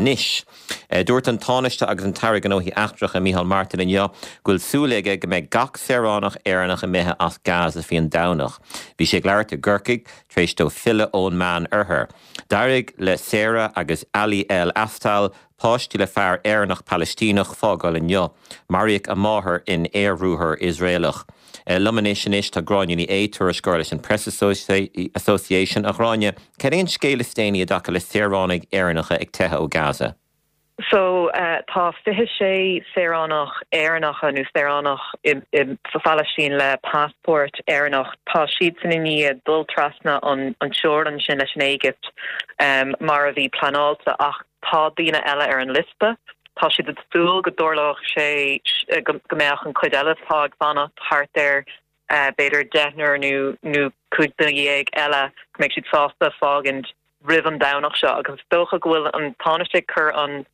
nish. Dúirt an tánaiste agus an tairg an óhí achtracha Micheál Martin in jo, gúil súlaige go méid gach Saoránach éireannach a mithe as Gaza fi an dawnach. Bhí sé gglair a ggurcaig tréis do fille ón man arthar. Dairg le Sarah agus Ali El Astal páistí le fear éireannach Palestínach fágáil in jo, maríoch a máthair in éarrúthar Israelach. Lumination is tá gráinní éúir Scottish and Press Association a gráine ceréon scéile stéine a dacha le Saoránach éireannacha ag tethe ó Gaza. So tá fiche sé Saoránach éireannacha nó Saoránach sa Palestine le passport éireannach tá siad san iní dul trasna an seoir an sin leis an Éigipt mar a bhí planáilta ach tá daoine eile ar an lispa. Tá siad an stúil go dúirlach sé gombeach an chuid eile tá ag bannach thart ar beidir deithnar nó chuid dhéag eile go méid siad sásta fágand rih an dawnach seo agus dócha gohfuil an tánaiste chur an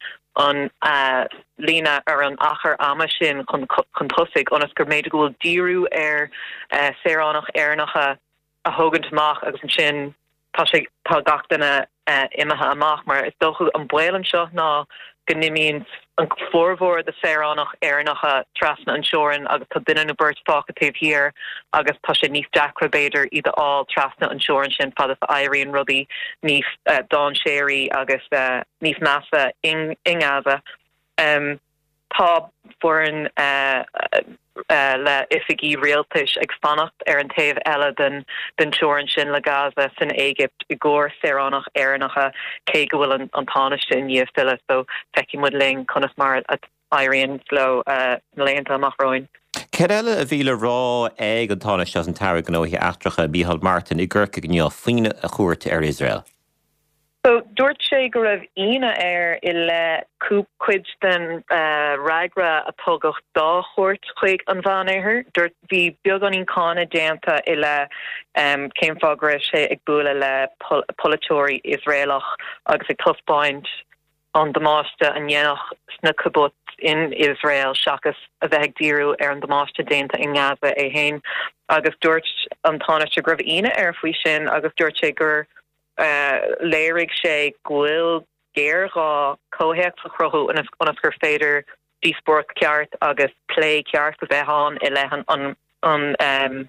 lína ar an achar ama sin chun thosaigh onas gur méid gohfuil díriú ar Saoránach éireannacha a thógantamach agus an sin tá gach duine imethe amach mar is dócha an bhfuil seo ná go nimíonn an fórmhór de Saoránach éireannacha trasna an seorann agus tá duine na burt fácatíh hir agus tá sé níos deacra beidir iad all trasna an seorann sin fad éiríonn rudaí níos Dawn Sherry agus níos measa in Gaza. Tá fuair le ifigí rialtais ag fannacht ar an taobh eile den seorann sin le Gaza san Éigipt I gcóir Saoránach éireannacha cé go bhfuil an tánaiste in níomh fille so feici mud ling conas mar at éiríonn sló na léanta amach roin. Ceir eile a bhíle rá ag an tánaiste as an tairg an óhí achtracha Micheál Martin I ggurcaig an faoine a chuairt ar Israel. So dúirt sé go raibh ina I le cúp cuid den ragra a tógach dá chóirt chuig an bhain éair. Dúirt bhí beag an cána déanta I le céim fágra sé ag bualadh le polatóirí Israelach agus ag tuspáint an damáiste an dhéanach sna cubot in Israel seachas a bheith ag díriú ar an damáiste déanta in Gaza é hain. Agus dúirt an tánaiste go raibh ina ar faoi sin agus dúirt sé gur léirigh sé ghuiil géará cóhéach sa chruthú anas gur féidir dísport ceart agus play ceart go bheith an I leithan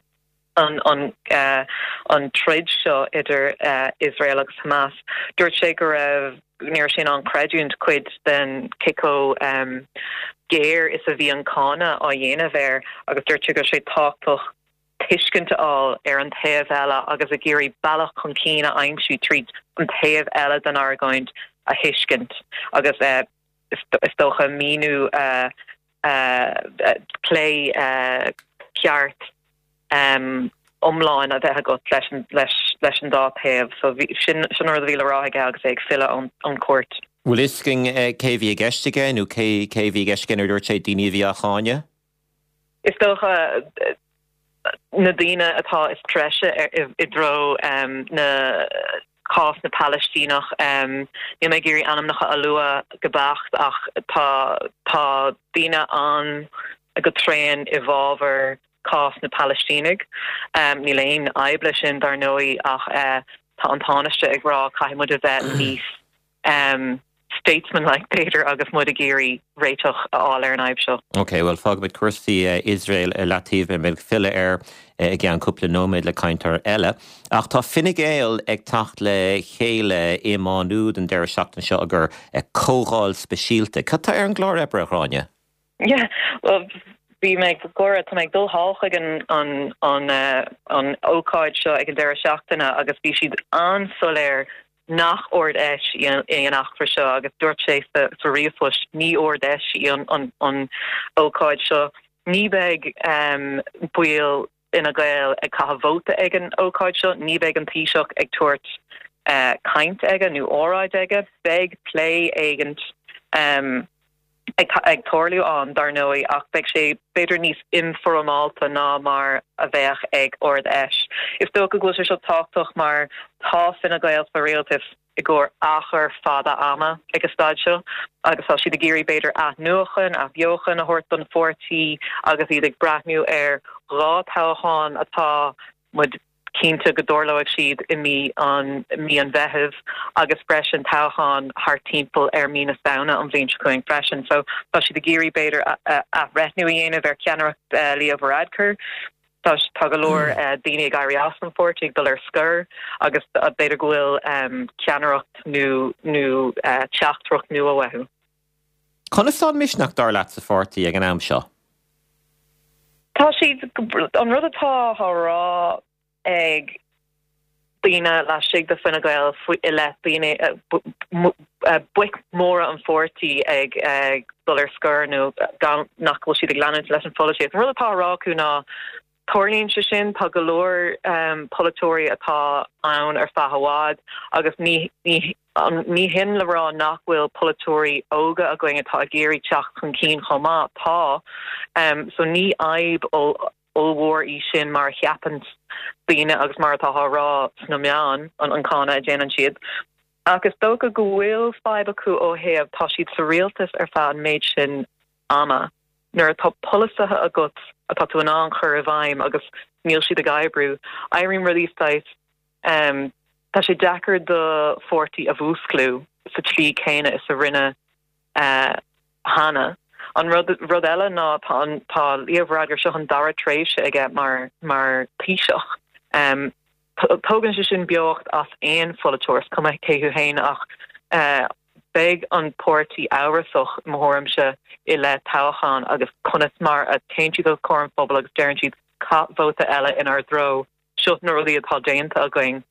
an trid seo idir Israel agus Hamas. Dúirt sé go raibh níor sin an creidúint cuid den Kiko géir is a bhí an cána á dhéanamh air agus dúirt sé gur sé táchtach tuiscint all ar an taobh eile agus a géirí bailach chun cína aimsú tríd an taobh eile den argáint a thuiscint agus is dócha míú play ceart omláin a bheith got leis an dá taobh so sin ar a bhíle ráige agus ag fille an cuairt. Bhfuil iscing cé bhí gceistige nó cé bhí gceiscin ar dúirt sé daoine bhí a cháine? Is dócha na daoine atá is treise I dro na cás na Palestínach ní mé géirí anamnacha a lua gebacht ach tá daoine an a go tréin I bhábhar cás na Palestínig ní léon aible sin dar nóí ach tá an tánaiste ag rá caiimid a bheith níos statesman like Peter agus mud a géirí réitoch all ar an aib seo. Okay, well fágabid cuasaí Israel latíh me fille ar gceann cúpla nóméid le caintear eile. Ach tá Fine Gael ag tacht le chéile éánúd an deir seachtain seo agur cógáil speisialte. Catá ar an glár ebre a chráine? Yeah, well bhí me gora tá meid dul háchaig an ócáid seo ag an deir seachtainna agus bhí siad an soléir nach ord eis I an achfar seo agus dúirt sé sa riomhfuis ní ord eis I an ócáid seo. Ní beag buil ina gael ag cahavóta ag an ócáid seo, ní beag an tíiseach ag tuairt caint aige nó óráid aige, beag play agant ag torliú an dar nóí ach beag sé beidir níos informálta ná mar a bheith ag ord eis. Is dó go gúil sé seo táchtach mar tá Fine Gael fa réaltas I gcóir achar fada ama ag stáid seo agus tá siad a géirí beidir a nuachan a bheochan a thuirt don fortí agus iad ag brathnú ar rátáchan atá mud cínta go dórlóigh siad I mí an bheitheh agus freisin táchan haar timppel mína saona an bhíon chuing freisin. So tá si de géirí beidir a réitnú dhéanamh ar ceannacht Leo Varadkar. Tá go leor daoine gaiirí as an fortig dul ar scur agus beidir gohfuil ceannacht nó teachtrocht nu a wehu. Conastán misneach dar leat sa fortaí ag an am seo? Tá siad an rud atá rá ag bíine leistigh de Fine Gael I le bíine buic móra an fortaí ag dul ar scur nó nachhfuil siad ag leanúint leis an fola siad. An rud atá rá chu ná Corlíonn se sin tá go leor polatóirí atá ann ar fahaád agus ní hin le rá nachhfuil polatóirí óga a going atá géirí teach chun cín chomá tá so ní aib óhór I sin mar cheapant bíine agus mar atá rá sna meán an cána a déanaan siad. Agus dócha go bhfuil fáib acu ó thaobh tá siad sa rialtas ar fad méid sin ama. Nuair atá polasathe agat atá tú an chur a bhaim agus níl siad a gaibrú. Éiríonn rudíosáis tá sé dechar do fortaí a bhúsclú sa tlí céine is a rinne hana. An rud eile ná tá Leo Varadkar seo an dara tréise aige mar píiseach. Tógann se sin beocht as éon folatóras cuma céú héin ach beg an portaí árasoch mórmse I le táchan agus conas mar a taintí do corn phobal agus dearan siad vóta eile in ar dro seo na rudí atá déanta a going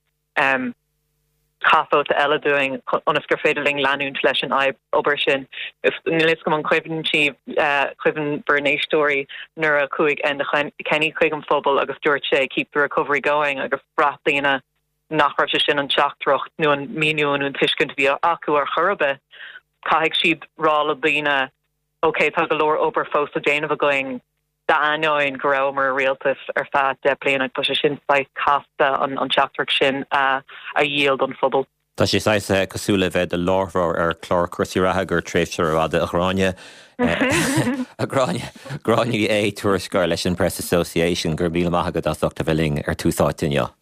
chafóta eile doing onas gur féidirling leanúnt leis an aib obair sin. If nílis go an cuihann si cuihann burnéistóí nuair a chuig en cenní chuig an phobal agus dúirt sé keep the recovery going agus brathdaína nachra se sin an teachtrocht nu an míún an tuiscint bhí acu ar churbe caiigh siad rála bíine okay tá go leor obair fós a déanamh a going da anáin go raibh mar rialtas ar fad de bliana ag puise sin sa casta an teachtrocht sin a dhéal an phobal. Tá sé sais cosúla bheith de láhrá ar chlár cuasí ratha gur tréiftear a Gráine Gráine é tuairiscar leis an Press Association gur bíle maithagad as Dr. Villing ar túsáitinne.